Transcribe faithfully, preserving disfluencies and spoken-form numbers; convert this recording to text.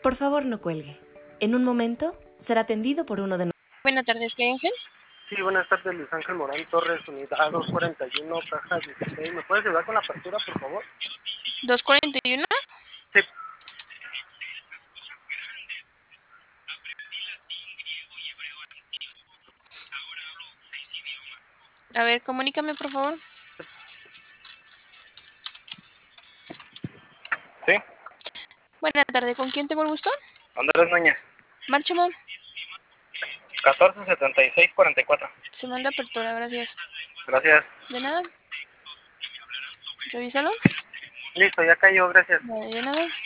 Por favor, no cuelgue. En un momento será atendido por uno de nosotros. Buenas tardes, ¿qué Ángel? Sí, buenas tardes, Luis Ángel Morán Torres, unidad doscientos cuarenta y uno, caja dieciséis. ¿Me puedes ayudar con la apertura, por favor? ¿doscientos cuarenta y uno? Sí. A ver, comunícame, por favor. Sí. Buenas tardes, ¿con quién tengo el gusto? Andrés Núñez. Marcha, amor. catorce setenta y seis cuarenta y cuatro. Se manda apertura, gracias. Gracias. De nada. Revísalo. Listo, ya cayó, gracias. Vale, de nada.